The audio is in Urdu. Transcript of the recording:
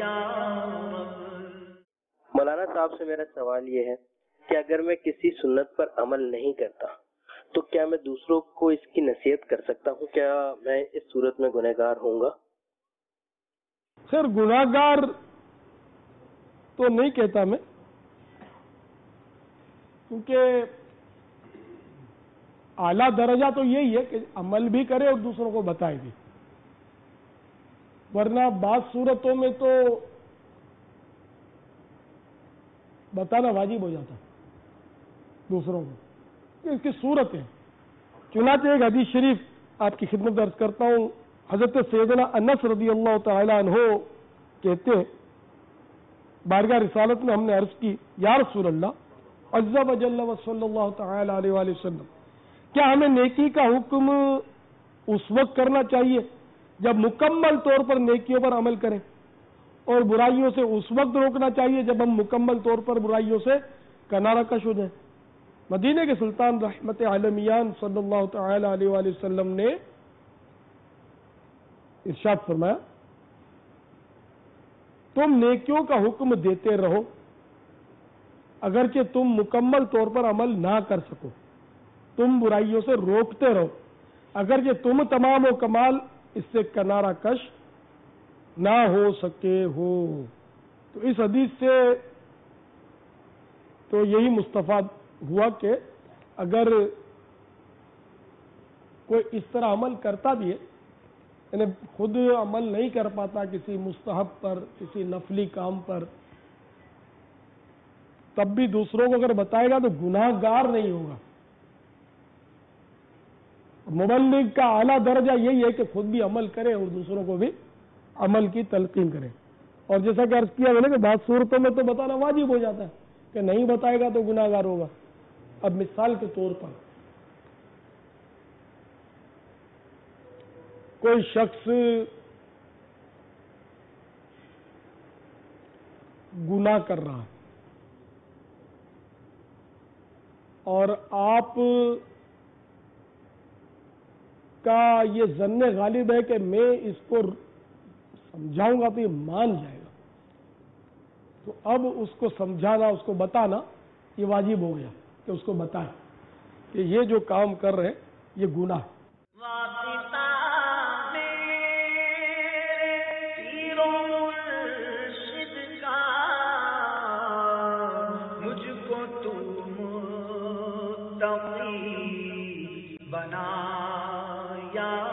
یا رب۔ مولانا صاحب سے میرا سوال یہ ہے کہ اگر میں کسی سنت پر عمل نہیں کرتا تو کیا میں دوسروں کو اس کی نصیحت کر سکتا ہوں؟ کیا میں اس صورت میں گنہگار ہوں گا؟ خیر گناہگار تو نہیں کہتا میں، کیونکہ اعلیٰ درجہ تو یہی ہے کہ عمل بھی کرے اور دوسروں کو بتائے بھی، ورنہ بعض صورتوں میں تو بتانا واجب ہو جاتا دوسروں کو، اس کی صورت ہے۔ چنانچہ ایک حدیث شریف آپ کی خدمت عرض کرتا ہوں، حضرت سیدنا انس رضی اللہ تعالی عنہ کہتے ہیں بارگاہ رسالت میں ہم نے عرض کی یا رسول اللہ عز و جل و صلی اللہ تعالی علیہ وآلہ وسلم، کیا ہمیں نیکی کا حکم اس وقت کرنا چاہیے جب مکمل طور پر نیکیوں پر عمل کریں، اور برائیوں سے اس وقت روکنا چاہیے جب ہم مکمل طور پر برائیوں سے کنارہ کش ہو جائیں؟ مدینہ کے سلطان رحمت عالمیان صلی اللہ تعالی علیہ وآلہ وسلم نے ارشاد فرمایا تم نیکیوں کا حکم دیتے رہو اگرچہ تم مکمل طور پر عمل نہ کر سکو، تم برائیوں سے روکتے رہو اگرچہ تم تمام و کمال اس سے کنارہ کش نہ ہو سکے ہو۔ تو اس حدیث سے تو یہی مستفاد ہوا کہ اگر کوئی اس طرح عمل کرتا بھی ہے، یعنی خود عمل نہیں کر پاتا کسی مستحب پر، کسی نفلی کام پر، تب بھی دوسروں کو اگر بتائے گا تو گناہ گار نہیں ہوگا۔ مبلغ کا اعلیٰ درجہ یہی ہے کہ خود بھی عمل کرے اور دوسروں کو بھی عمل کی تلقین کرے، اور جیسا کہ عرض کیا میں نے کہ بعض صورتوں میں تو بتانا واجب ہو جاتا ہے کہ نہیں بتائے گا تو گناہ گار ہوگا۔ اب مثال کے طور پر کوئی شخص گناہ کر رہا ہے اور آپ کا یہ ظن غالب ہے کہ میں اس کو سمجھاؤں گا تو یہ مان جائے گا، تو اب اس کو سمجھانا، اس کو بتانا یہ واجب ہو گیا کہ اس کو بتائیں کہ یہ جو کام کر رہے یہ گناہ ہے۔ بنا یا